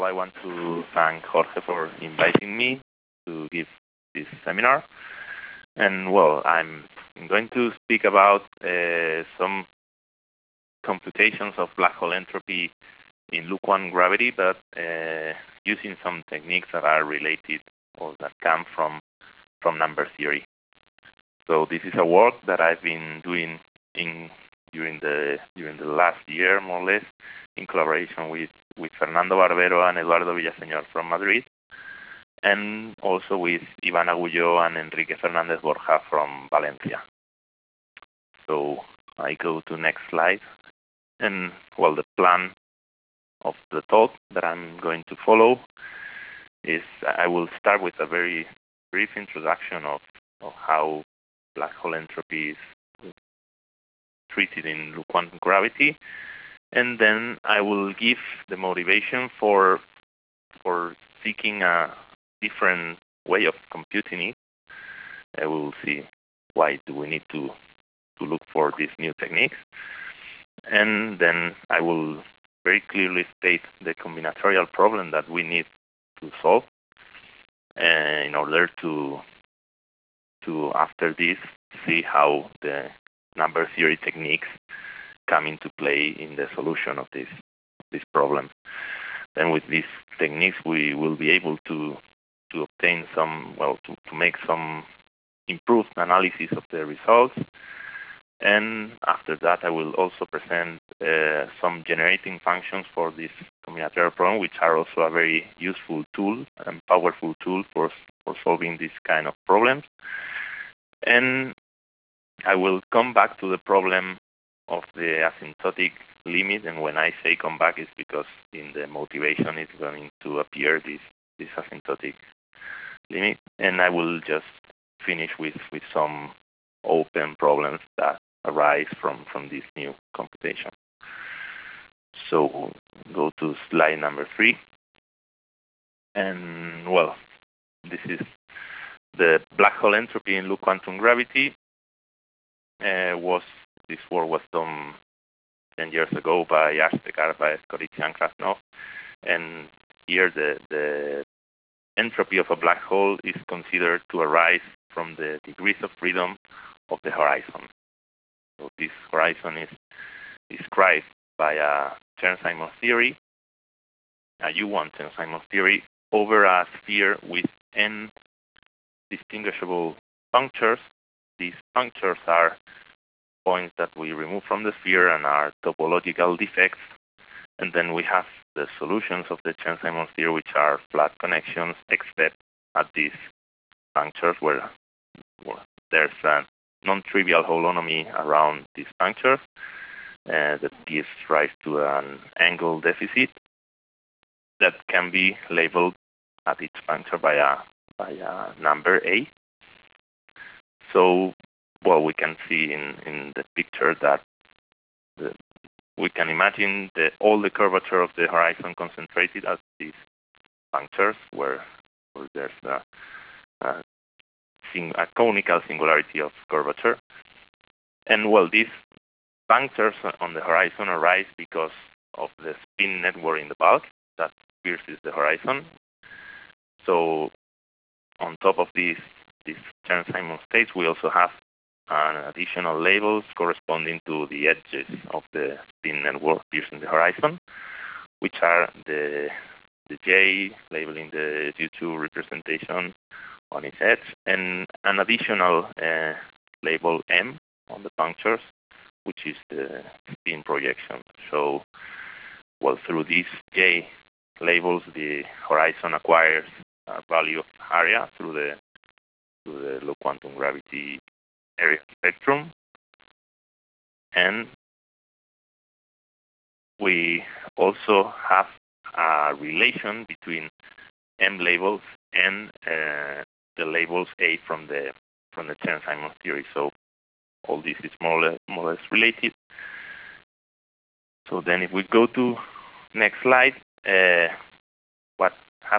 I want to thank Jorge for inviting me to give this seminar. And well, I'm going to speak about some computations of black hole entropy in lukewarm gravity, but using some techniques that are related or that come from number theory. So this is a work that I've been doing during the last year, more or less, in collaboration with Fernando Barbero and Eduardo Villaseñor from Madrid, and also with Iván Agulló and Enrique Fernández Borja from Valencia. So I go to next slide. And well, the plan of the talk that I'm going to follow is I will start with a very brief introduction of how black hole entropy is treated in lukewarm gravity, and then I will give the motivation for seeking a different way of computing it. I will see why do we need to look for these new techniques, and then I will very clearly state the combinatorial problem that we need to solve in order to after this see how the number theory techniques come into play in the solution of this problem. Then with these techniques we will be able to obtain some, well, to make some improved analysis of the results. And after that I will also present some generating functions for this combinatorial problem, which are also a very useful tool and powerful tool for solving this kind of problems. And I will come back to the problem of the asymptotic limit, and when I say come back, it's because in the motivation is going to appear this asymptotic limit, and I will just finish with some open problems that arise from this new computation. So go to slide number 3, and well, this is the black hole entropy in low quantum gravity. This work was done 10 years ago by Ashtek, by Skoritsian and Krasnov, and here the entropy of a black hole is considered to arise from the degrees of freedom of the horizon. So this horizon is described by a Chern-Simons theory, a U1 Chern-Simons theory, over a sphere with n distinguishable punctures. These punctures are points that we remove from the sphere and are topological defects. And then we have the solutions of the Chern-Simons theory, which are flat connections, except at these punctures where there's a non-trivial holonomy around these punctures that gives rise to an angle deficit that can be labeled at each puncture by a number A. So, well, we can see in the picture that we can imagine all the curvature of the horizon concentrated at these punctures where there's a conical singularity of curvature. And well, these punctures on the horizon arise because of the spin network in the bulk that pierces the horizon. So on top of these Chern-Simons states, we also have additional labels corresponding to the edges of the spin network piercing the horizon, which are the J labeling the U2 representation on its edge, and an additional label M on the punctures, which is the spin projection. So, well, through these J labels, the horizon acquires a value of area through the low quantum gravity area spectrum, and we also have a relation between M labels and the labels A from the Chern-Simons theory. So all this is more or less related. So then, if we go to next slide, what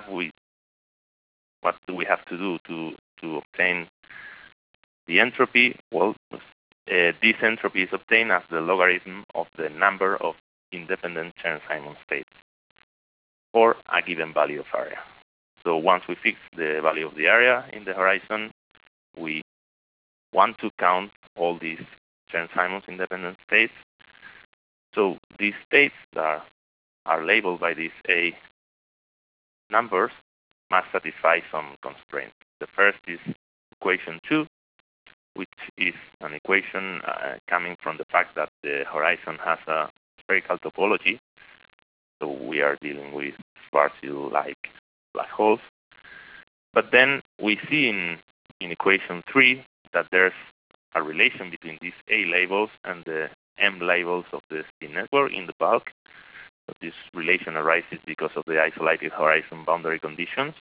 do we have to do to obtain the entropy? Well, this entropy is obtained as the logarithm of the number of independent Chern-Simons states. for a given value of area. So once we fix the value of the area in the horizon, we want to count all these Chern-Simons independent states. So these states that are labeled by these A numbers must satisfy some constraints. The first is equation 2, which is an equation coming from the fact that the horizon has a spherical topology. So we are dealing with Schwarzschild-like black holes. But then we see in equation 3 that there's a relation between these A labels and the M labels of the spin network in the bulk. So this relation arises because of the isolated horizon boundary conditions.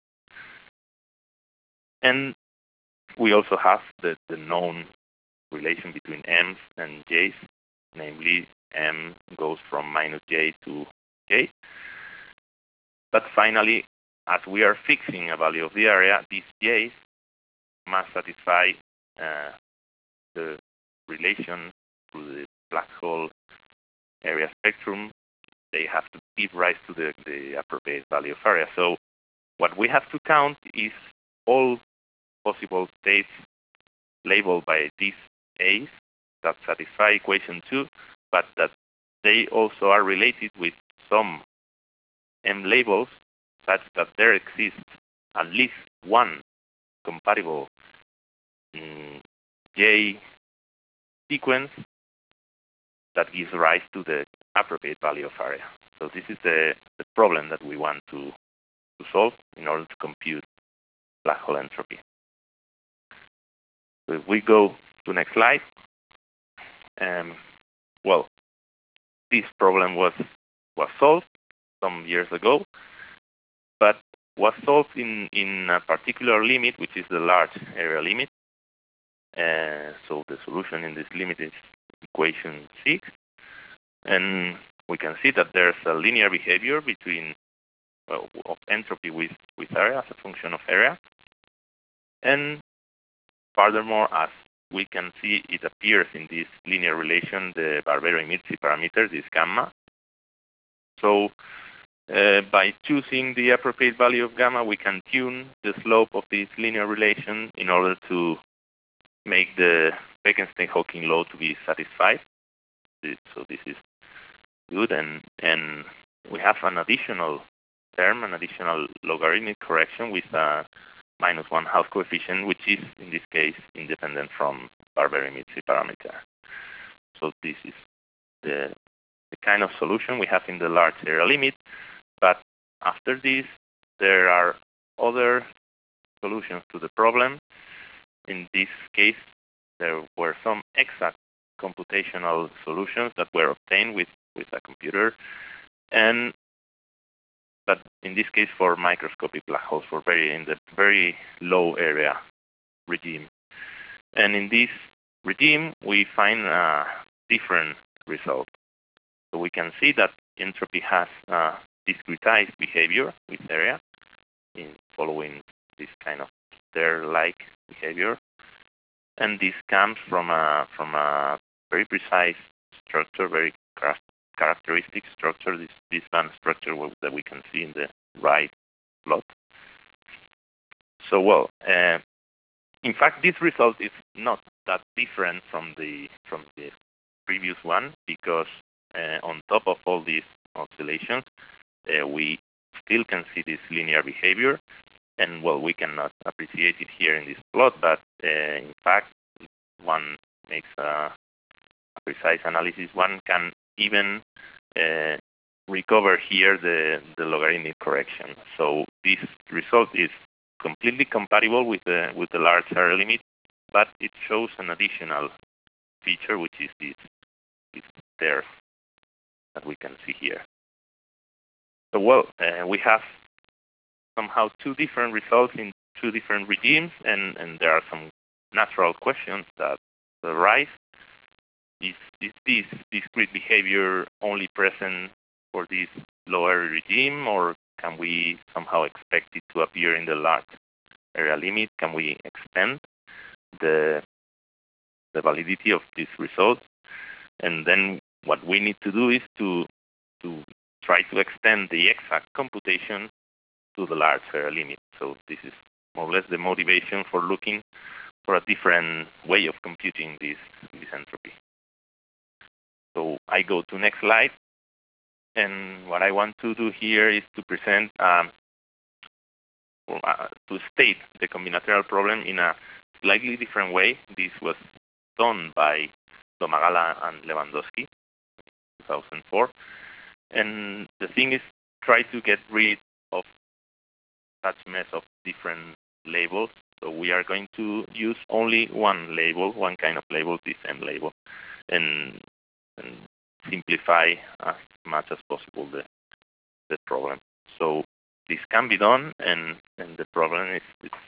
And we also have the known relation between M's and J's, namely M goes from minus J to J. But finally, as we are fixing a value of the area, these J's must satisfy the relation to the black hole area spectrum. They have to give rise to the appropriate value of area. So what we have to count is all possible states labeled by these A's that satisfy equation 2, but that they also are related with some M labels such that there exists at least one compatible J sequence that gives rise to the appropriate value of area. So this is the problem that we want to solve in order to compute black hole entropy. So if we go to the next slide, well, this problem was solved some years ago, but was solved in a particular limit, which is the large area limit. So the solution in this limit is equation 6. And we can see that there's a linear behavior between of entropy with area as a function of area. And furthermore, as we can see, it appears in this linear relation, the Barbero-Immirzi parameter, this gamma. So by choosing the appropriate value of gamma, we can tune the slope of this linear relation in order to make the Bekenstein-Hawking law to be satisfied. So this is good, and we have an additional term, an additional logarithmic correction with a -1/2 coefficient, which is in this case independent from Barbero-Immirzi parameter. So this is the kind of solution we have in the large area limit. But after this, there are other solutions to the problem. In this case, there were some exact computational solutions that were obtained with a computer, but in this case for microscopic black holes, in the very low area regime. And in this regime, we find a different result. So we can see that entropy has discretized behavior with area in following this kind of stair-like behavior. And this comes from a very precise structure, very characteristic structure, this band structure that we can see in the right plot. So, well, in fact, this result is not that different from the previous one, because on top of all these oscillations, we still can see this linear behavior. And, well, we cannot appreciate it here in this plot, but in fact, one makes a precise analysis, one can even recover here the logarithmic correction. So this result is completely compatible with the large area limit, but it shows an additional feature, which is this there that we can see here. So, well, we have somehow two different results in two different regimes, and there are some natural questions that arise. Is this discrete behavior only present for this lower regime, or can we somehow expect it to appear in the large area limit? Can we extend the validity of this result? And then what we need to do is to try to extend the exact computation to the larger limit. So this is more or less the motivation for looking for a different way of computing this entropy. So I go to next slide, and what I want to do here is to present to state the combinatorial problem in a slightly different way. This was done by Domagala and Lewandowski in 2004. And the thing is, try to get rid of such mess of different labels. So we are going to use only one label, one kind of label, this M label, and simplify as much as possible the problem. So this can be done, and the problem is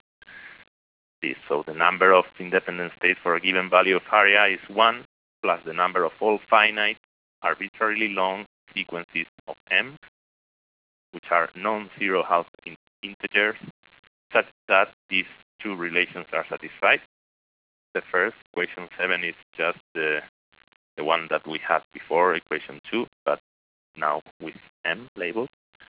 this. So the number of independent states for a given value of area is 1 plus the number of all finite, arbitrarily long sequences of M, which are non-zero half integers, such that these two relations are satisfied. The first, equation 7, is just the one that we had before, equation 2, but now with M labeled.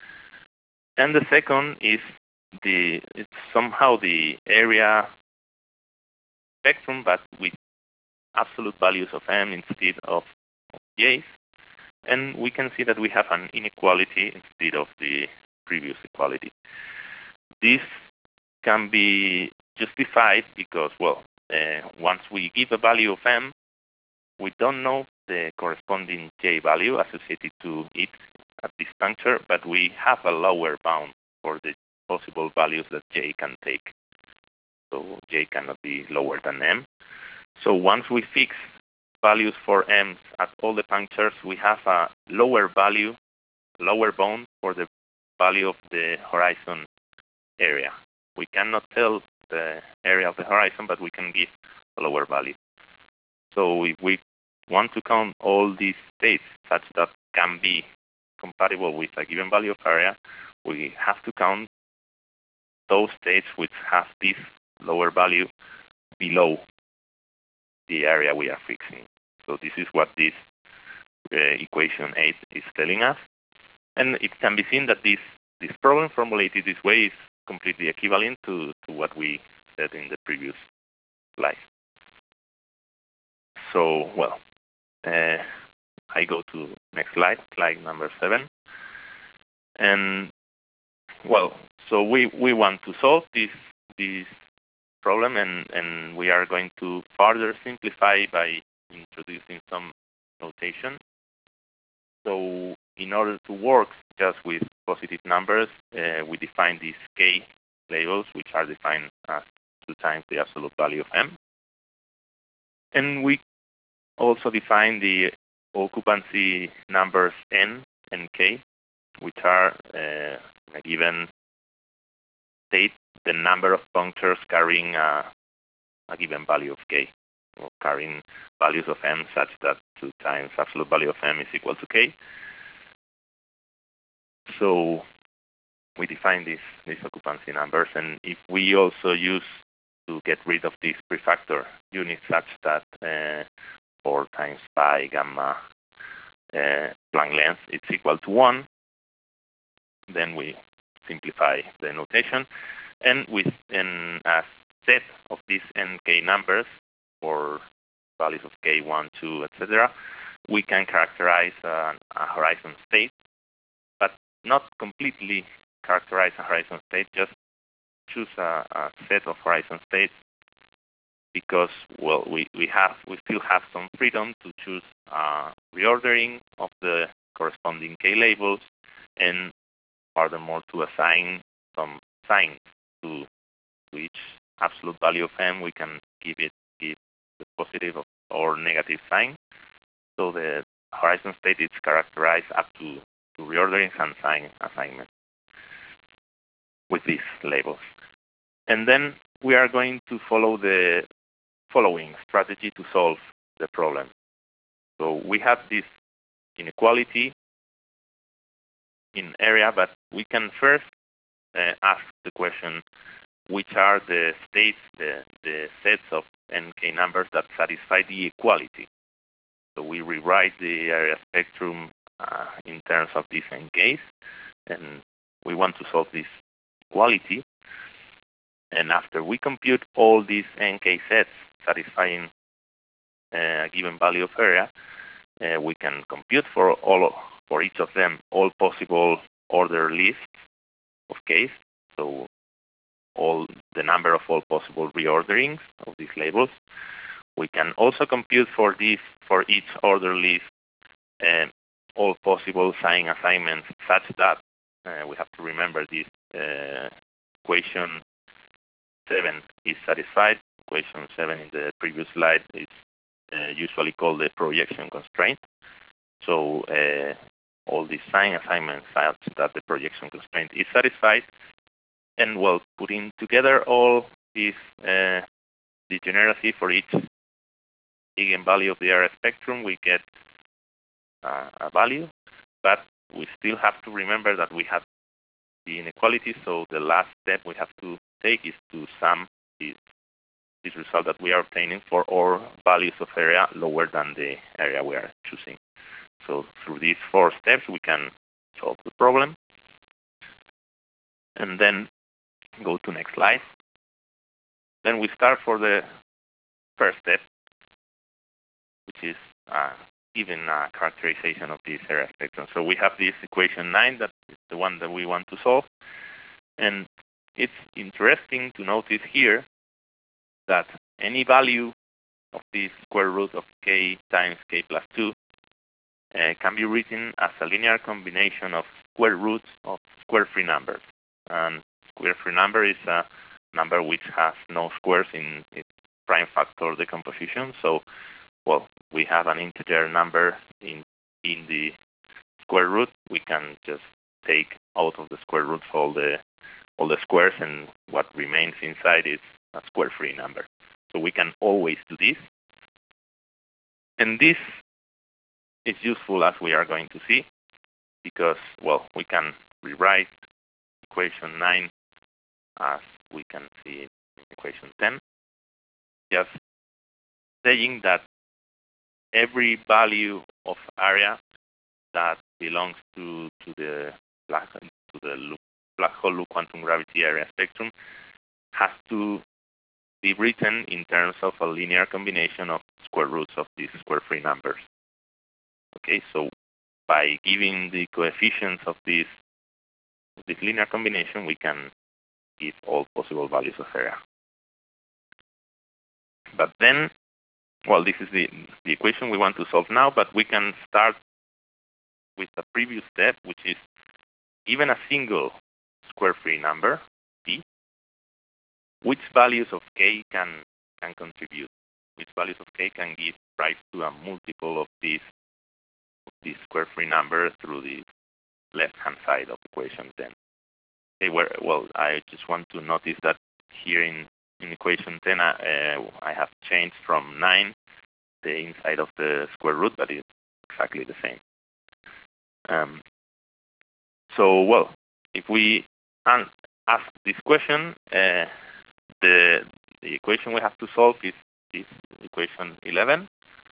And the second is it's somehow the area spectrum, but with absolute values of M instead of J's. And we can see that we have an inequality instead of the previous equality. This can be justified because, well, once we give a value of M, we don't know the corresponding J value associated to it at this puncture, but we have a lower bound for the possible values that J can take. So J cannot be lower than M. So once we fix values for M at all the punctures, we have a lower value, lower bound for the value of the horizon area. We cannot tell the area of the horizon, but we can give a lower value. So if we want to count all these states such that can be compatible with a given value of area, we have to count those states which have this lower value below the area we are fixing. So this is what this equation 8 is telling us. And it can be seen that this problem formulated this way is completely equivalent to what we said in the previous slide. So, well, I go to next slide number 7. And, well, so we want to solve this problem, and we are going to further simplify by introducing some notation. So in order to work just with positive numbers, we define these K labels, which are defined as 2 times the absolute value of M. And we also define the occupancy numbers N and K, which are in a given state the number of punctures carrying a given value of K, or carrying values of M such that 2 times absolute value of M is equal to K. So we define these occupancy numbers, and if we also use to get rid of this prefactor unit such that 4 times pi gamma Planck length is equal to 1, then we simplify the notation, and with a set of these nk numbers for values of k, 1, 2, etc., we can characterize a horizon state, but not completely characterize a horizon state, just choose a set of horizon states, because, well, we still have some freedom to choose reordering of the corresponding k labels, and furthermore to assign some signs to each absolute value of M. We can give the positive or negative sign. So the horizon state is characterized up to reordering and sign assignment with these labels. And then we are going to follow the following strategy to solve the problem. So we have this inequality in area, but we can first ask the question, which are the states, the sets of nk numbers that satisfy the equality. So we rewrite the area spectrum in terms of this n-case, and we want to solve this equality. And after we compute all these n-case sets satisfying a given value of area, we can compute for each of them all possible order lists of case. So all the number of all possible reorderings of these labels. We can also compute for each order list all possible sign assignments, such that we have to remember this equation 7 is satisfied. Equation 7 in the previous slide is usually called the projection constraint. So all these sign assignments such that the projection constraint is satisfied. And well, putting together all these degeneracy for each eigenvalue of the area spectrum, we get a value, but we still have to remember that we have the inequality, so the last step we have to take is to sum this result that we are obtaining for all values of area lower than the area we are choosing. So through these 4 steps, we can solve the problem. And then go to next slide. Then we start for the first step, which is given a characterization of this area spectrum. So we have this equation 9, that is the one that we want to solve. And it's interesting to notice here that any value of this square root of k times k plus 2 can be written as a linear combination of square roots of square-free numbers. And square-free number is a number which has no squares in its prime factor decomposition. So, well, we have an integer number in the square root. We can just take out of the square roots all the squares, and what remains inside is a square-free number. So we can always do this. And this is useful, as we are going to see, because, well, we can rewrite equation 9 as we can see in equation 10, just saying that every value of area that belongs to the black hole loop quantum gravity area spectrum has to be written in terms of a linear combination of square roots of these square-free numbers. Okay, so by giving the coefficients of this linear combination, we can give all possible values of area. But then, well, this is the equation we want to solve now, but we can start with the previous step, which is given a single square-free number, p, which values of k can contribute, which values of k can give rise to a multiple of this square-free number through the left-hand side of equation 10. Okay, well, I just want to notice that here in equation 10, I have changed from 9 the inside of the square root, but it's exactly the same. So, well, if we ask this question, the equation we have to solve is equation 11,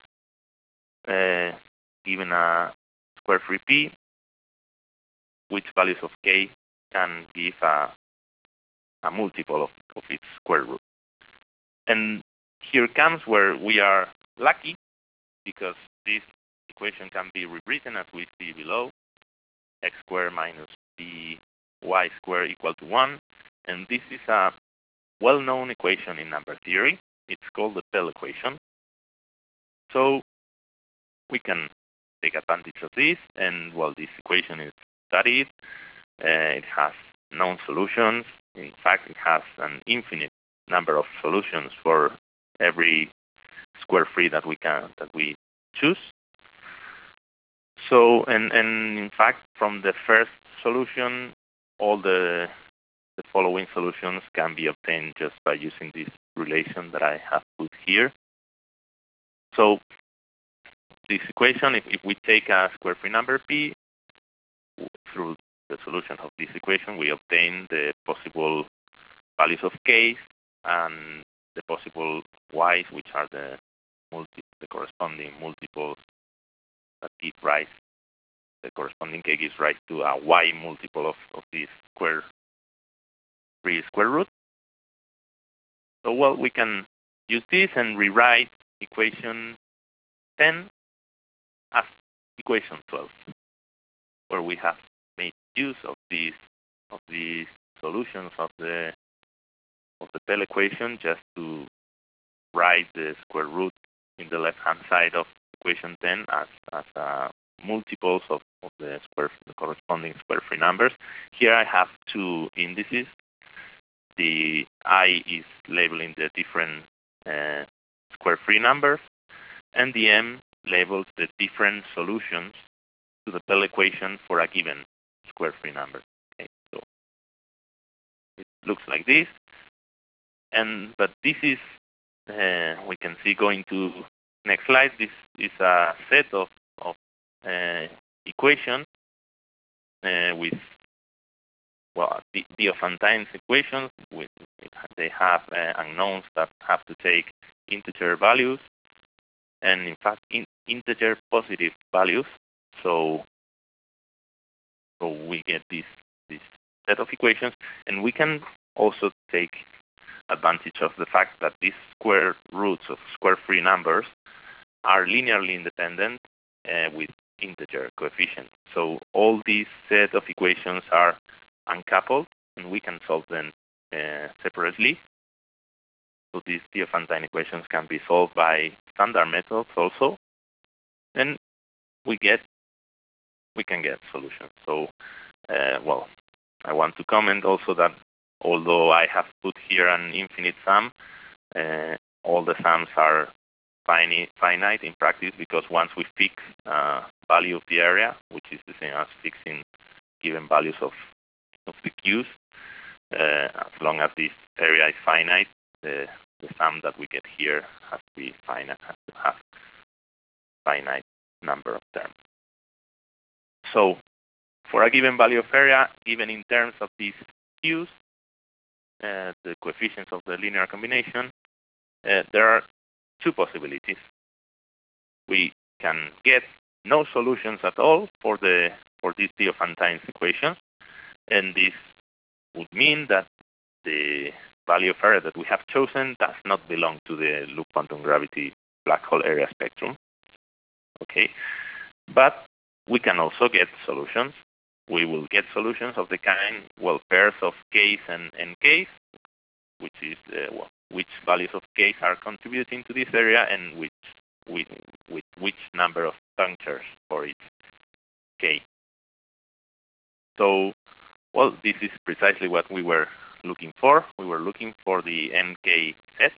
given a square-free p, which values of k can give a multiple of its square root. And here comes where we are lucky, because this equation can be rewritten as we see below: x squared minus by squared equal to 1. And this is a well-known equation in number theory. It's called the Pell equation. So we can take advantage of this, and, well, this equation is studied. It has known solutions. In fact, it has an infinite number of solutions for every square-free that we choose. So, and in fact, from the first solution, all the following solutions can be obtained just by using this relation that I have put here. So this equation, if we take a square-free number p, through the solution of this equation, we obtain the possible values of k and the possible y's, which are the corresponding multiples that give rise the corresponding k gives rise to a y multiple of this free square root. So well, we can use this and rewrite equation 10 as equation 12, where we have made use of these solutions of the Pell equation just to write the square root in the left-hand side of equation 10 as multiples of the corresponding square-free numbers. Here I have two indices. The I is labeling the different square-free numbers, and the M labels the different solutions to the Pell equation for a given square-free number. Okay, so it looks like this, but this is we can see going to next slide. This is a set of equations with Diophantine equations. They have unknowns that have to take integer values, and in fact integer positive values. So we get this set of equations, and we can also take advantage of the fact that these square roots of square-free numbers are linearly independent with integer coefficients. So all these set of equations are uncoupled, and we can solve them separately. So these Diophantine equations can be solved by standard methods also, and we can get solutions. So, well, I want to comment also that although I have put here an infinite sum, all the sums are finite in practice, because once we fix value of the area, which is the same as fixing given values of the q's, as long as this area is finite, the sum that we get here has to be finite, has to have finite number of terms. So for a given value of area, given in terms of these q's, the coefficients of the linear combination, there are two possibilities. We can get no solutions at all for these Diophantine equations, and this would mean that the value of area that we have chosen does not belong to the loop quantum gravity black hole area spectrum. Okay, but we can also get solutions. We will get solutions of the kind, well, pairs of k's and nk's, which is which values of k's are contributing to this area, and with which number of punctures for each k. So, well, this is precisely what we were looking for. We were looking for the nk set.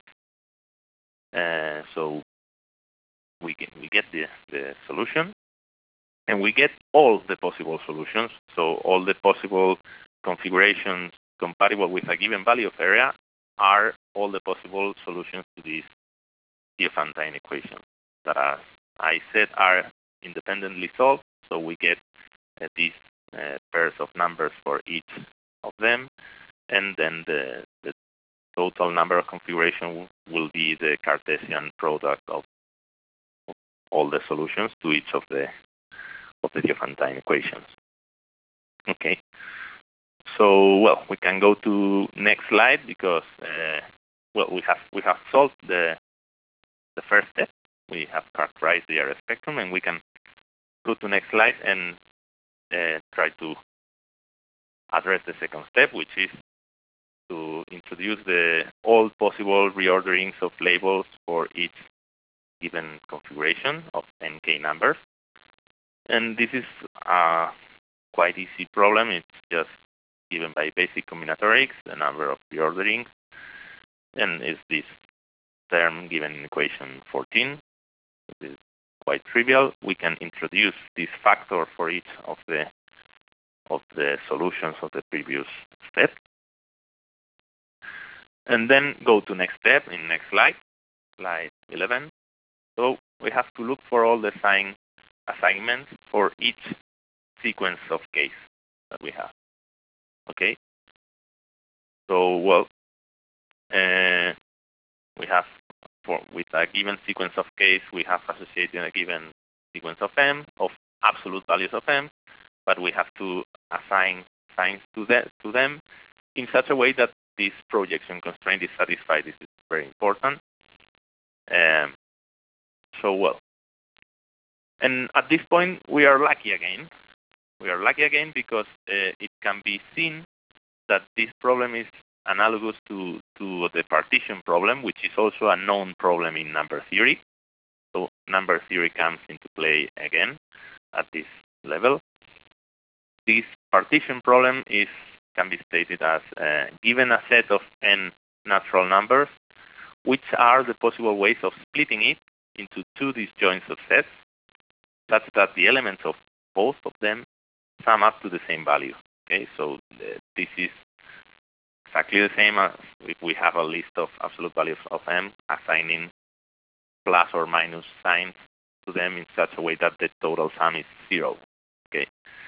So we get the solution, and we get all the possible solutions. So all the possible configurations compatible with a given value of area are all the possible solutions to this Diophantine equation that, as I said, are independently solved. So we get these pairs of numbers for each of them, and then the total number of configuration will be the Cartesian product of all the solutions to each of the Diophantine equations. Okay. So, well, we can go to next slide, because well, we have solved the first step. We have characterized the area spectrum, and we can go to next slide and try to address the second step, which is to introduce all possible reorderings of labels for each given configuration of nk numbers. And this is a quite easy problem. It's just given by basic combinatorics, the number of reorderings, and is this term given in equation 14. It is quite trivial. We can introduce this factor for each of the solutions of the previous step, and then go to next step in next slide 11. So we have to look for all the sign assignments for each sequence of case that we have. Okay. So, well, we have, with a given sequence of case, we have associated a given sequence of M of absolute values of m, but we have to assign signs to them in such a way that this projection constraint is satisfied. This is very important. Um, well, and at this point we are lucky again. We are lucky again because it can be seen that this problem is analogous to the partition problem, which is also a known problem in number theory. So number theory comes into play again at this level. This partition problem can be stated as given a set of n natural numbers, which are the possible ways of splitting it into two disjoint subsets, such that the elements of both of them sum up to the same value. Okay, so this is exactly the same as if we have a list of absolute values of m, assigning plus or minus signs to them in such a way that the total sum is 0. Okay.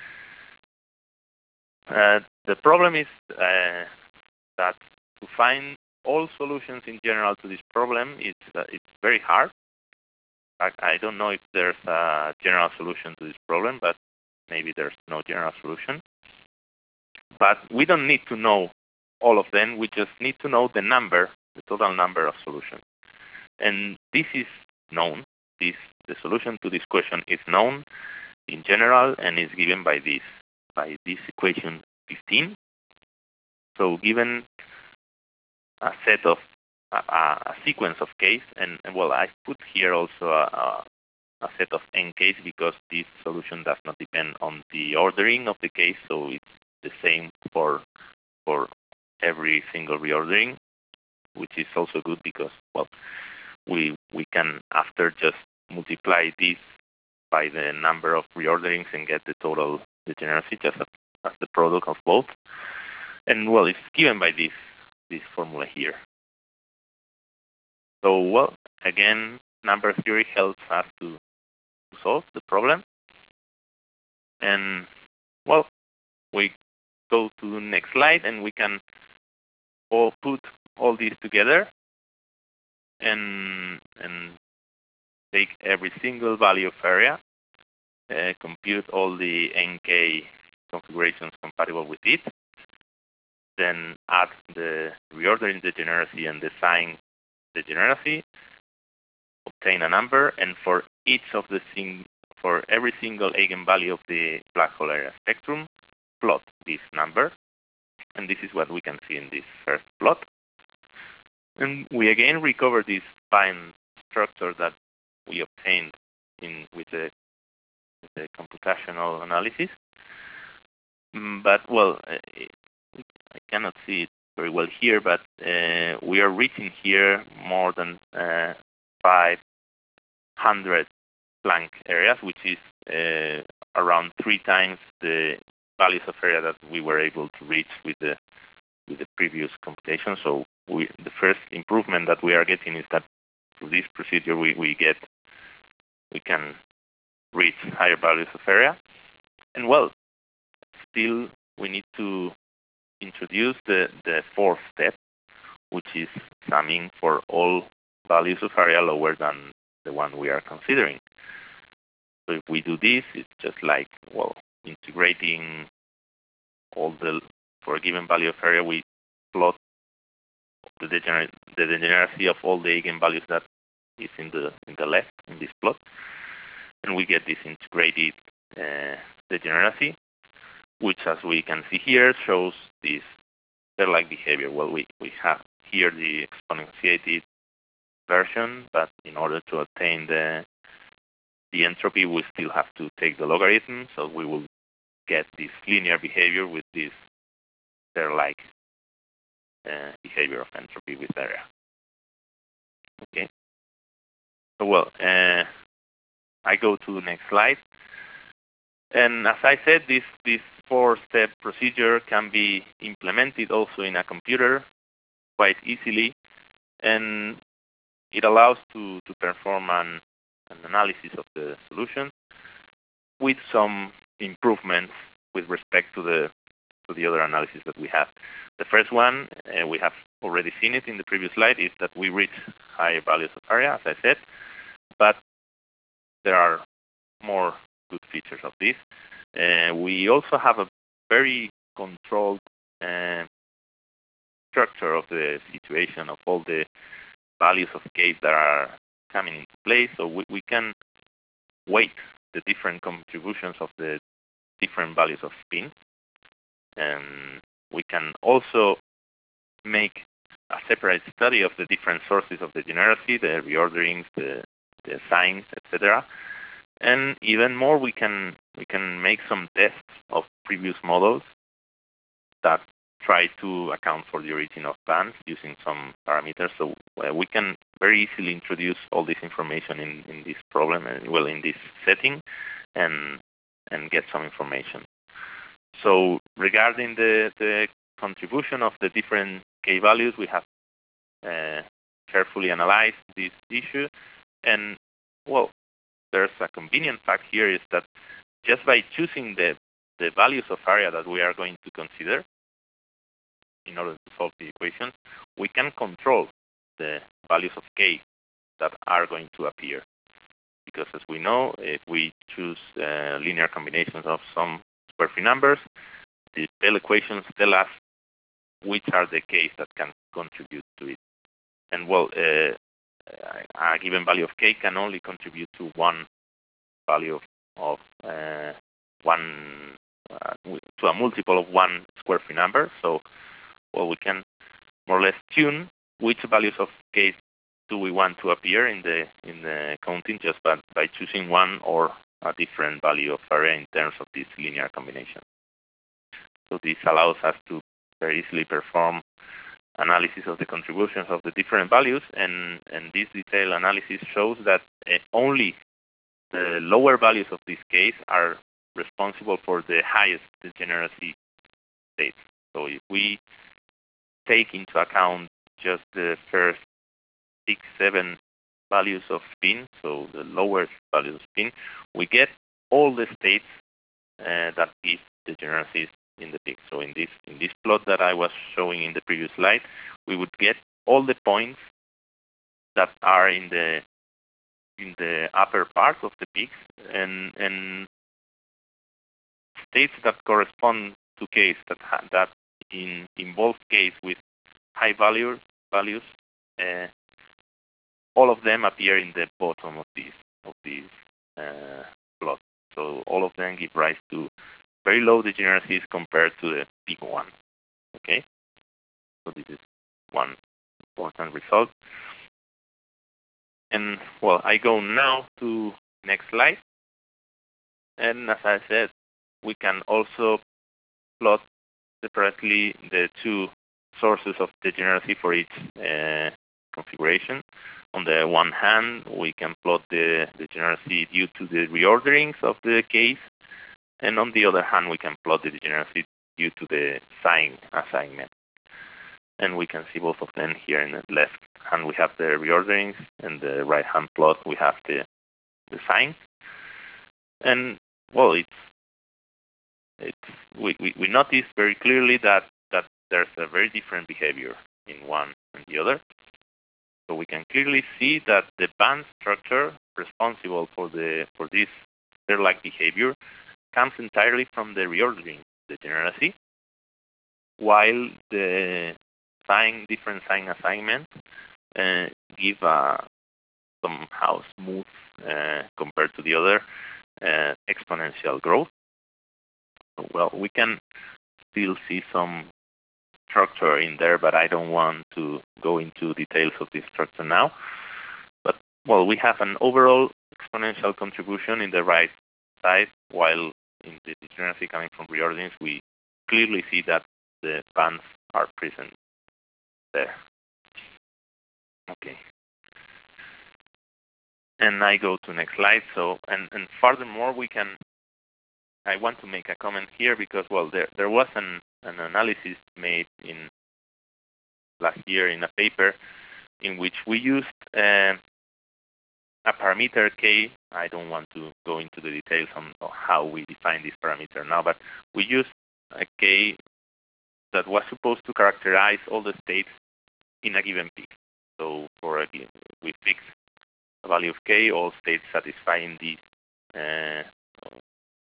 The problem is that to find all solutions in general to this problem, it's very hard. I don't know if there's a general solution to this problem, but maybe there's no general solution. But we don't need to know all of them. We just need to know the number, the total number of solutions. And this is known. The solution to this question is known in general and is given by this equation 15. So given a set of a sequence of case, and well, I put here also a set of n case because this solution does not depend on the ordering of the case, so it's the same for every single reordering, which is also good because, well, we can after just multiply this by the number of reorderings and get the total degeneracy just as the product of both. And well, it's given by this formula here. So well, again, number theory helps us to solve the problem. And well, we go to the next slide and we can all put all these together and take every single value of area, compute all the NK configurations compatible with it, then add the reordering degeneracy and the sign degeneracy, obtain a number, and for every single eigenvalue of the black hole area spectrum, plot this number. And this is what we can see in this first plot. And we again recover this fine structure that we obtained with the computational analysis. But well, I cannot see it very well here, but we are reaching here more than 500 Planck areas, which is around 3 times the values of area that we were able to reach with the previous computation. So the first improvement that we are getting is that through this procedure we can reach higher values of area. And well, still we need to introduce the fourth step, which is summing for all values of area lower than the one we are considering. So if we do this, it's just like, well, integrating for a given value of area, we plot the degeneracy of all the eigenvalues that is in the left in this plot, and we get this integrated degeneracy, which, as we can see here, shows this pair-like behavior. Well, we have here the exponentiated version, but in order to obtain the entropy, we still have to take the logarithm, so we will get this linear behavior with this pair-like behavior of entropy with area. Okay. So well, I go to the next slide. And as I said, this 4-step procedure can be implemented also in a computer quite easily, and it allows to perform an analysis of the solution with some improvements with respect to the other analysis that we have. The first one, we have already seen it in the previous slide, is that we reach higher values of area, as I said, but there are more good features of this. We also have a very controlled structure of the situation of all the values of case that are coming into play. So we can weight the different contributions of the different values of spin. And we can also make a separate study of the different sources of degeneracy, the reorderings, the signs, etc. And even more, we can make some tests of previous models that try to account for the origin of bands using some parameters. So we can very easily introduce all this information in this problem, well, in this setting, and get some information. So regarding the contribution of the different K values, we have carefully analyzed this issue. And, well, there's a convenient fact here is that just by choosing the values of area that we are going to consider in order to solve the equation, we can control the values of K that are going to appear. Because as we know, if we choose linear combinations of some square free numbers, the Bell equations tell us which are the K's that can contribute to it. And, well, a given value of K can only contribute to one value of to a multiple of one square free number. So, well, we can more or less tune which values of K do we want to appear in the counting just by choosing one or a different value of area in terms of this linear combination. So this allows us to very easily perform analysis of the contributions of the different values, and this detailed analysis shows that only the lower values of this case are responsible for the highest degeneracy states. So if we take into account just the first 6, 7 values of spin, so the lowest values of spin, we get all the states that give degeneracies in the peak. So in this plot that I was showing in the previous slide, we would get all the points that are in the upper part of the peaks, and states that correspond to case that involve case with high values. All of them appear in the bottom of this plot. So all of them give rise to very low degeneracies compared to the big one. Okay, so this is one important result. And, well, I go now to next slide. And as I said, we can also plot separately the two sources of degeneracy for each configuration. On the one hand, we can plot the degeneracy due to the reorderings of the case, and on the other hand, we can plot the degeneracy due to the sign assignment. And we can see both of them here. In the left hand, we have the reorderings, and the right-hand plot, we have the signs. And, well, we notice very clearly that there's a very different behavior in one and the other. So we can clearly see that the band structure responsible for this sphere-like behavior comes entirely from the reordering degeneracy, while the different sign assignments give a somehow smooth compared to the other exponential growth. Well, we can still see some structure in there, but I don't want to go into details of this structure now. But, well, we have an overall exponential contribution in the right side, while in the degeneracy coming from reorderings, we clearly see that the bands are present there. Okay. And I go to next slide. So, and furthermore, I want to make a comment here because, well, there was an analysis made in last year in a paper in which we used a parameter K. I don't want to go into the details on how we define this parameter now, but we used a K that was supposed to characterize all the states in a given peak. So we fix a value of K, all states satisfying this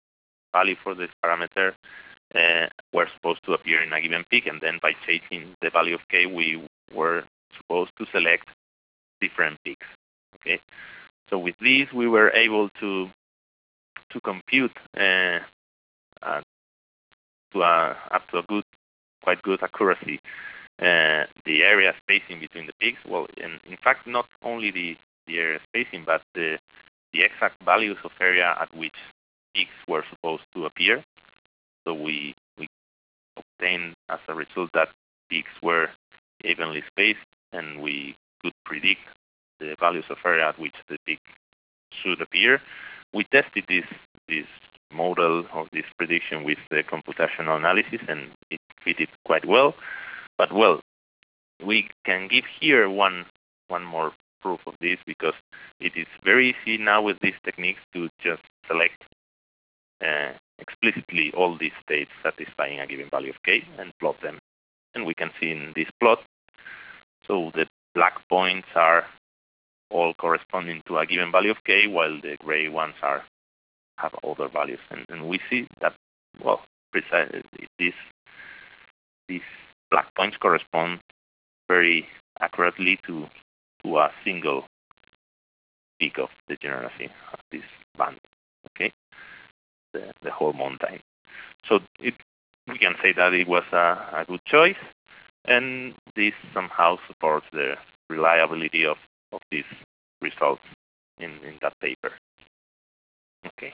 value for this parameter were supposed to appear in a given peak, and then by changing the value of k, we were supposed to select different peaks. Okay, so with this, we were able to compute up to a quite good accuracy the area spacing between the peaks. Well, in fact, not only the area spacing, but the exact values of area at which peaks were supposed to appear. So we obtained as a result that peaks were evenly spaced, and we could predict the values of area at which the peak should appear. We tested this model or this prediction with the computational analysis, and it fitted quite well. But well, we can give here one more proof of this, because it is very easy now with these techniques to just select explicitly all these states satisfying a given value of k and plot them. And we can see in this plot, so the black points are all corresponding to a given value of k, while the gray ones have other values. And we see that, well, precisely these black points correspond very accurately to a single peak of degeneracy of this band. Okay, the whole mountain. So we can say that it was a good choice, and this somehow supports the reliability of these results in that paper. Okay.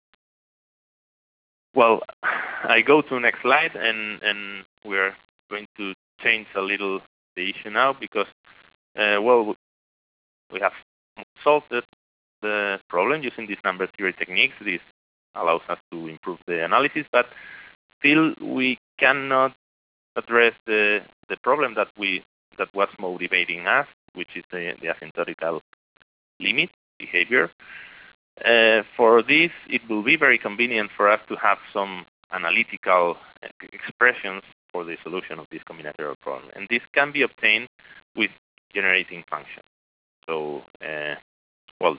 Well, I go to next slide, and we're going to change a little the issue now, because well, we have solved the problem using these number theory techniques. This allows us to improve the analysis, but still we cannot address the problem that was motivating us, which is the asymptotical limit behavior. For this, it will be very convenient for us to have some analytical expressions for the solution of this combinatorial problem, and this can be obtained with generating functions. So, well,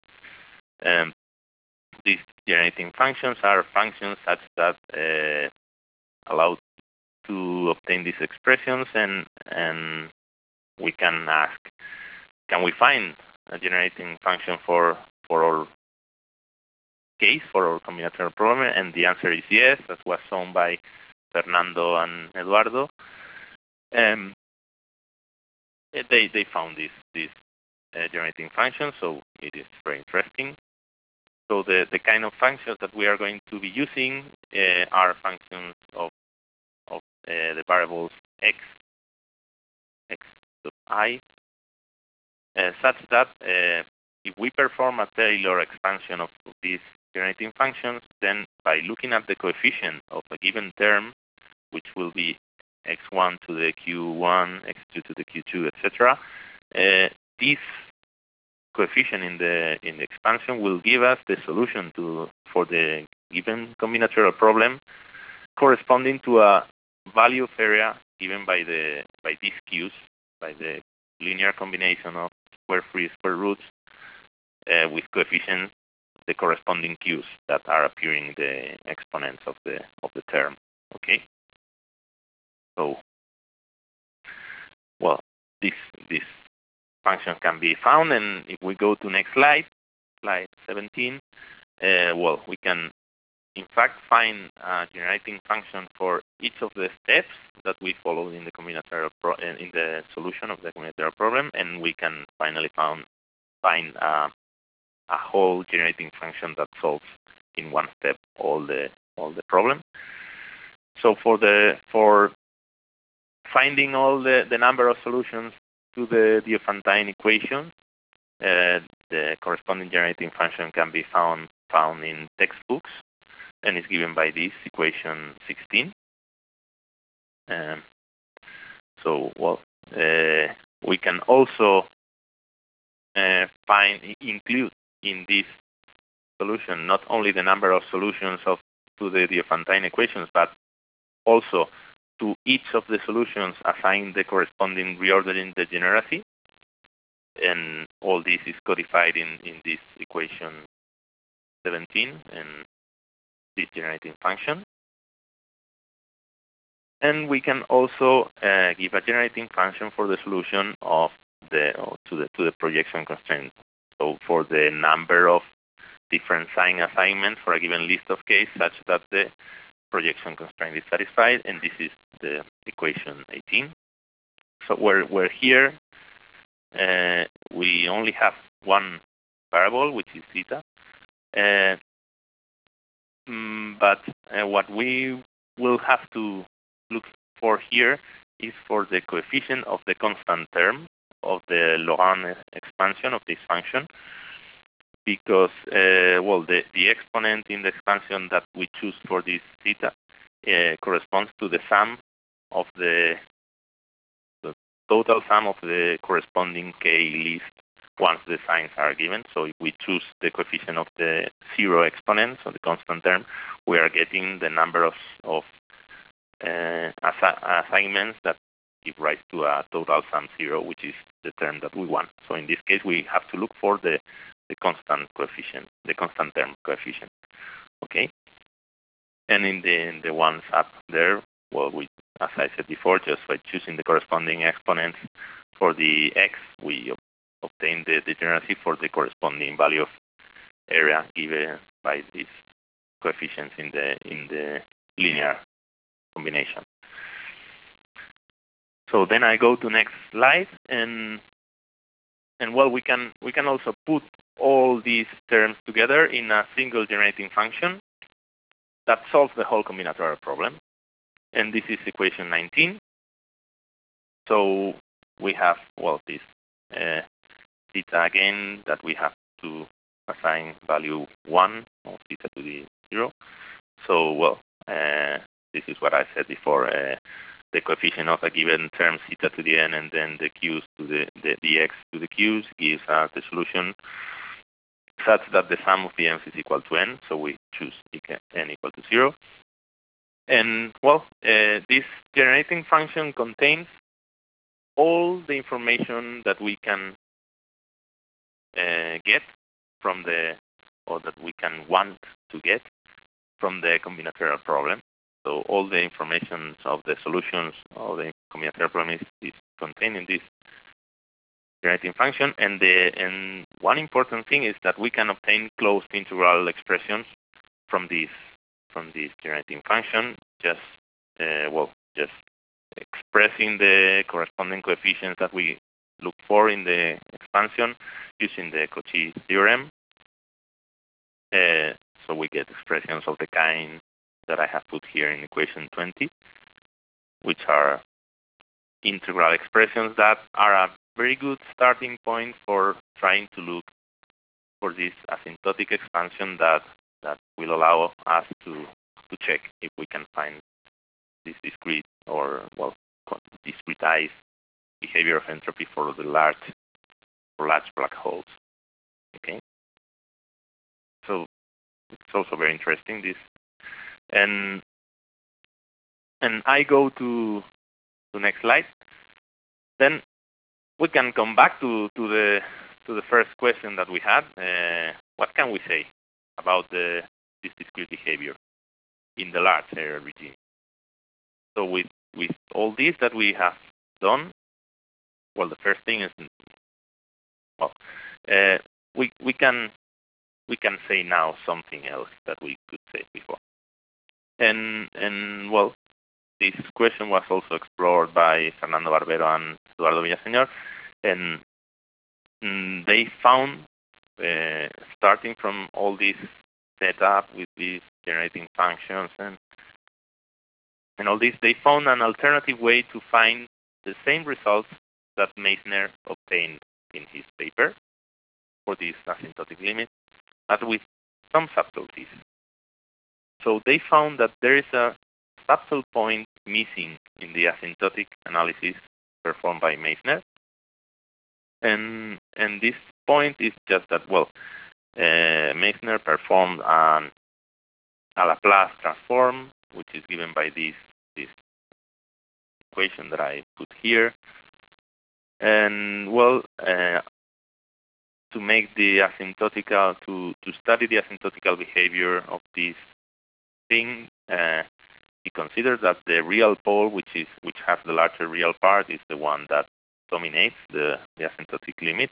these generating functions are functions such that allow to obtain these expressions, and we can ask, can we find a generating function for our case, for our combinatorial problem? And the answer is yes, as was shown by Fernando and Eduardo. They found this generating function, so it is very interesting. So the kind of functions that we are going to be using are functions of the variables x of I, such that if we perform a Taylor expansion of these generating functions, then by looking at the coefficient of a given term, which will be x1 to the q1, x2 to the q2, etc., this coefficient in the expansion will give us the solution for the given combinatorial problem, corresponding to a value of area given by these q's, by the linear combination of square-free square roots with coefficients, the corresponding q's that are appearing in the exponents of the term. Okay. So, well, this function can be found, and if we go to next slide 17, well, we can in fact find a generating function for each of the steps that we followed in the combinatorial in the solution of the combinatorial problem, and we can finally find a whole generating function that solves in one step all the problem. So for finding all the number of solutions to the Diophantine equation, the corresponding generating function can be found in textbooks, and is given by this equation 16. So, well, we can also include in this solution not only the number of solutions to the Diophantine equations, but also to each of the solutions assign the corresponding reordering degeneracy, and all this is codified in this equation 17, and this generating function. And we can also give a generating function for the solution of to the projection constraint. So for the number of different sign assignments for a given list of cases such that the projection constraint is satisfied, and this is the equation 18. So where here we only have one variable, which is theta, but what we will have to look for here is for the coefficient of the constant term of the Laurent expansion of this function, because well, the exponent in the expansion that we choose for this theta corresponds to the sum of the total sum of the corresponding k list once the signs are given. So if we choose the coefficient of the zero exponent, so the constant term, we are getting the number of assignments that give rise to a total sum zero, which is the term that we want. So in this case, we have to look for the constant coefficient, the constant term coefficient. Okay. And in the ones up there, well, as I said before, just by choosing the corresponding exponents for the x, we obtain the degeneracy for the corresponding value of area given by these coefficients in the linear combination. So then I go to next slide, and well, we can also put all these terms together in a single generating function that solves the whole combinatorial problem. And this is equation 19. So we have, well, this theta again that we have to assign value 1 of theta to the 0. So, well, this is what I said before. The coefficient of a given term theta to the n, and then the q's to the x to the q's gives us the solution such that the sum of the n's is equal to n. So we choose n equal to 0. And, well, this generating function contains all the information that we can get from or that we can want to get from the combinatorial problem. So all the information of the solutions of the combinatorial problem is contained in this generating function. And one important thing is that we can obtain closed integral expressions from this generating function, just just expressing the corresponding coefficients that we look for in the expansion using the Cauchy theorem. So we get expressions of the kind that I have put here in equation 20, which are integral expressions that are a very good starting point for trying to look for this asymptotic expansion that will allow us to check if we can find this discrete or, well, discretized behavior of entropy for the large black holes. Okay. So it's also very interesting, this. And I go to the next slide. Then we can come back to the first question that we had. What can we say about this discrete behavior in the large area regime? So with all this that we have done, well, the first thing is, well, we can say now something else that we could say before. And well, this question was also explored by Fernando Barbero and Eduardo Villaseñor, and they found, starting from all this setup with these generating functions and all this, they found an alternative way to find the same results that Meissner obtained in his paper for this asymptotic limit, but with some subtleties. So they found that there is a subtle point missing in the asymptotic analysis performed by Meissner. And this point is just that, well, Meissner performed a Laplace transform, which is given by this equation that I put here. And, well, to make the asymptotical, to study the asymptotical behavior of this thing, he considers that the real pole, which has the larger real part, is the one that dominates the asymptotic limit.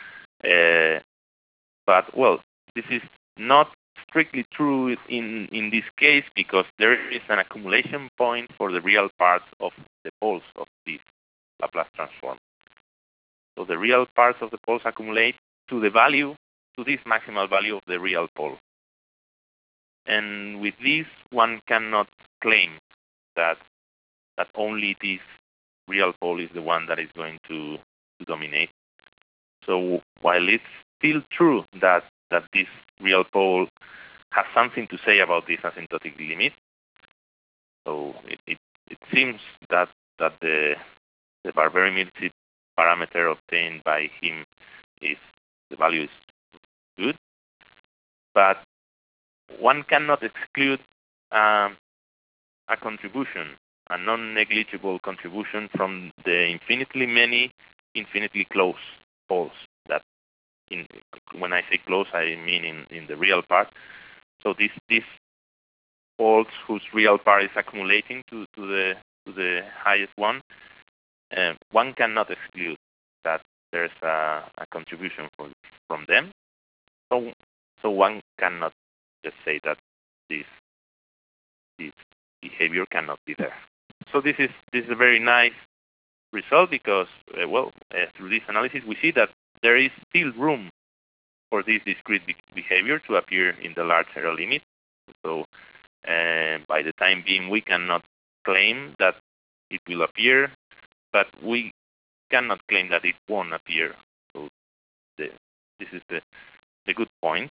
But well, this is not strictly true in this case, because there is an accumulation point for the real parts of the poles of this Laplace transform. So the real parts of the poles accumulate to the value, to this maximal value of the real pole. And with this, one cannot claim that only this real pole is the one that is going to dominate. So while it's still true that this real pole has something to say about this asymptotic limit, so it seems that the barberry-Milstead parameter obtained by him is, the value is good, but one cannot exclude a contribution, a non-negligible contribution from the infinitely many, infinitely close poles. That, when I say close, I mean in the real part. So these poles whose real part is accumulating to the highest one, one cannot exclude that there's a contribution from them. So one cannot just say that this behavior cannot be there. So this is a very nice result, because through this analysis we see that there is still room for this discrete behavior to appear in the large error limit. So by the time being, we cannot claim that it will appear, but we cannot claim that it won't appear. So this is the good point.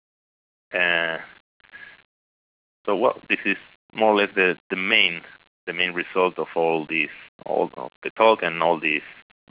So well, this is more or less the main result of all of the talk and all this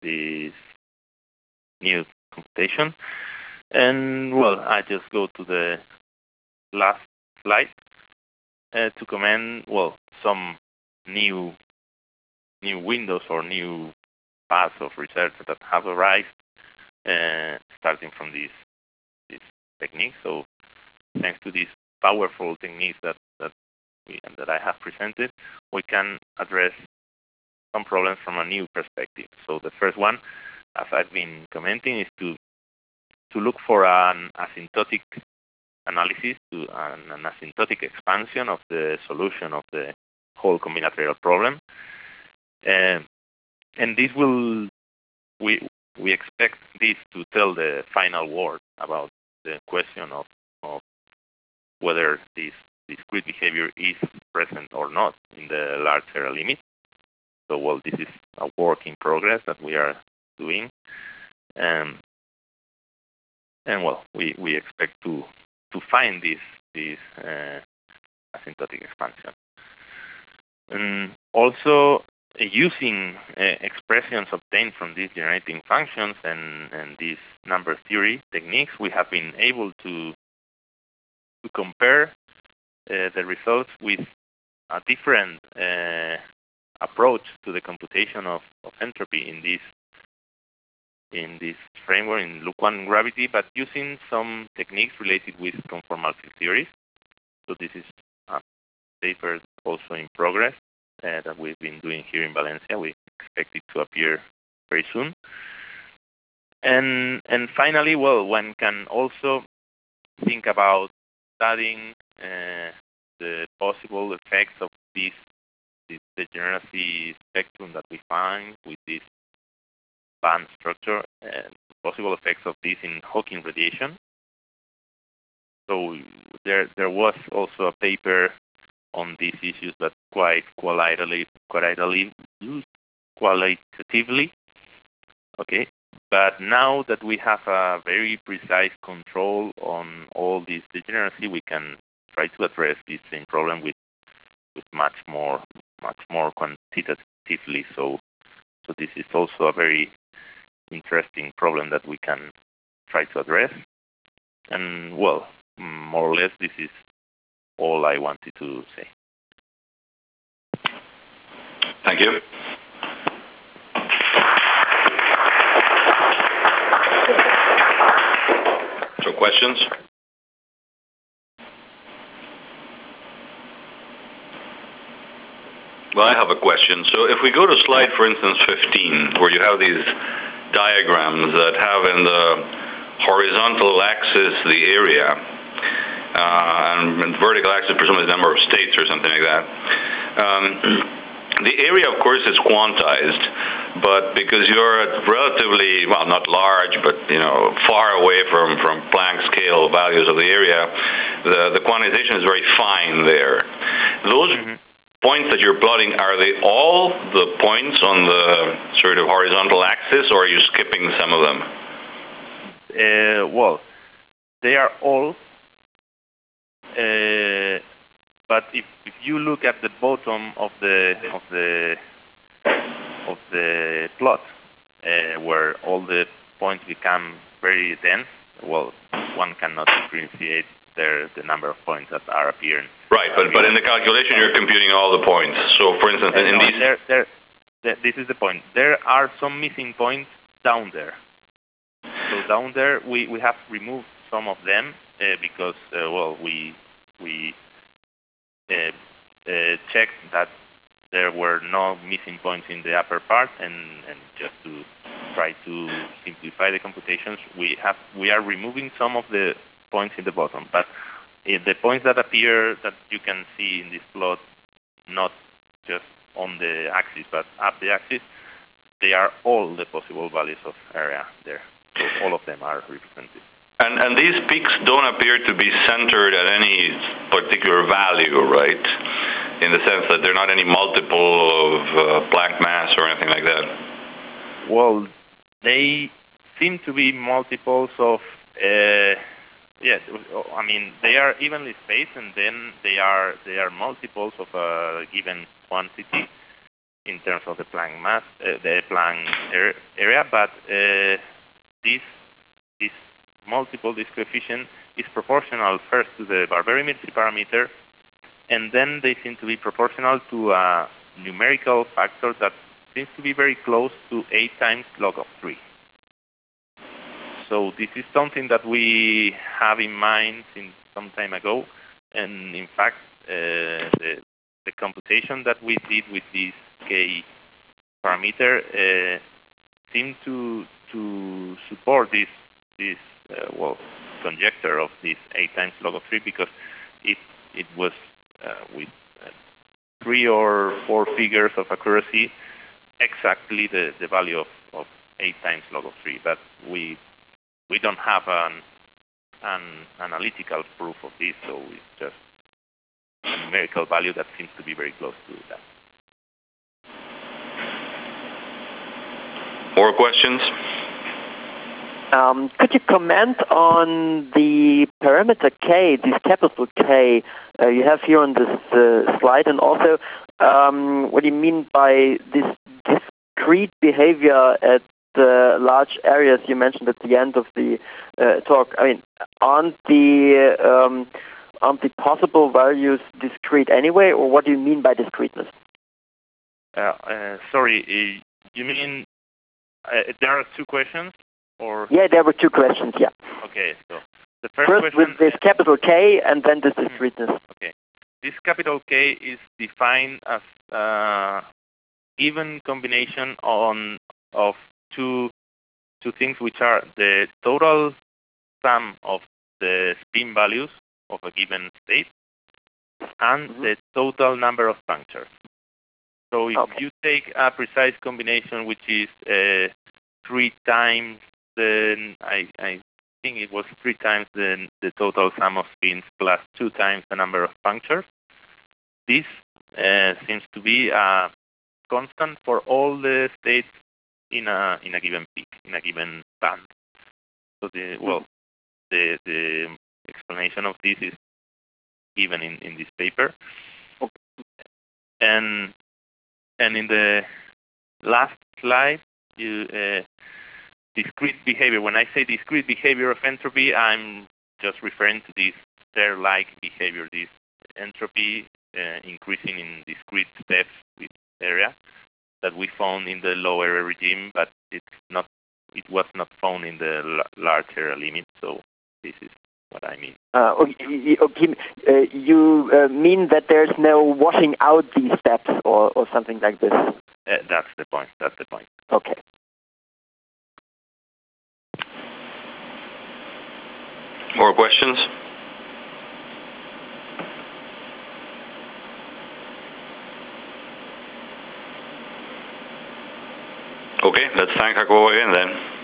new computation. And well, I just go to the last slide to comment, well, some new windows or new paths of research that have arrived, starting from this technique. So thanks to these powerful techniques that I have presented, we can address some problems from a new perspective. So the first one, as I've been commenting, is to look for an asymptotic analysis, to an asymptotic expansion of the solution of the whole combinatorial problem. And this will, we expect this to tell the final word about the question of whether this discrete behavior is present or not in the large error limit. So well, this is a work in progress that we are doing. And well, we expect to find this asymptotic expansion. And also, using expressions obtained from these generating functions and these number theory techniques, we have been able to compare the results with a different approach to the computation of entropy in this framework, in Luquan gravity, but using some techniques related with conformal field theories. So this is a paper also in progress that we've been doing here in Valencia. We expect it to appear very soon. And finally, well, one can also think about studying the possible effects of this degeneracy spectrum that we find with this band structure, and possible effects of this in Hawking radiation. So there was also a paper on these issues, but quite qualitatively. Okay, but now that we have a very precise control on all this degeneracy, we can try to address this same problem with much more quantitatively. So this is also a very interesting problem that we can try to address. And well, more or less, this is all I wanted to say. Thank you. So questions? Well, I have a question. So if we go to slide, for instance, 15, where you have these diagrams that have in the horizontal axis the area, and vertical axis presumably the number of states or something like that. The area, of course, is quantized, but because you're at relatively, well, not large, but far away from Planck scale values of the area, the quantization is very fine there. Those points that you're plotting, are they all the points on the sort of horizontal axis, or are you skipping some of them? Well, they are all. But if you look at the bottom of the plot, where all the points become very dense, well, one cannot differentiate the number of points that are appearing. Right, but in the calculation you're computing all the points. So, for instance, in these, this is the point. There are some missing points down there. So down there we have removed some of them because we checked that there were no missing points in the upper part, and just to try to simplify the computations, we are removing some of the points in the bottom. But the points that appear, that you can see in this plot, not just on the axis but up the axis, they are all the possible values of area there. So all of them are represented. And these peaks don't appear to be centered at any particular value, right? In the sense that they're not any multiple of Planck mass or anything like that. Well, they seem to be multiples of. Yes, I mean they are evenly spaced, and then they are multiples of a given quantity in terms of the Planck mass, the Planck area. But this coefficient is proportional first to the barbarimetry parameter, and then they seem to be proportional to a numerical factor that seems to be very close to 8 times log of 3. So this is something that we have in mind since some time ago, and in fact the computation that we did with this K parameter seemed to support this conjecture of this 8 times log of 3, because it was with 3 or 4 figures of accuracy exactly the value of 8 times log of 3. But we don't have an analytical proof of this, so it's just a numerical value that seems to be very close to that. More questions? Could you comment on the parameter K, this capital K you have here on this slide, and also what do you mean by this discrete behavior at the large areas you mentioned at the end of the talk? I mean, aren't the possible values discrete anyway, or what do you mean by discreteness? Sorry, you mean there are 2 questions? Or? Yeah, there were 2 questions, yeah. Okay, so the first question with this capital K and then this discreteness. Okay. This capital K is defined as a given combination of two things, which are the total sum of the spin values of a given state and the total number of punctures. So if you take a precise combination, which is 3 times I think it was 3 times the total sum of spins plus 2 times the number of punctures. This seems to be a constant for all the states in a given peak, in a given band. So the explanation of this is given in this paper. And in the last slide, discrete behavior. When I say discrete behavior of entropy, I'm just referring to this stair-like behavior, this entropy increasing in discrete steps with area that we found in the low area regime, but it was not found in the large area limit. So this is what I mean. You mean that there's no washing out these steps or something like this? That's the point. That's the point. Okay. More questions? Okay, let's thank Jacobo again then.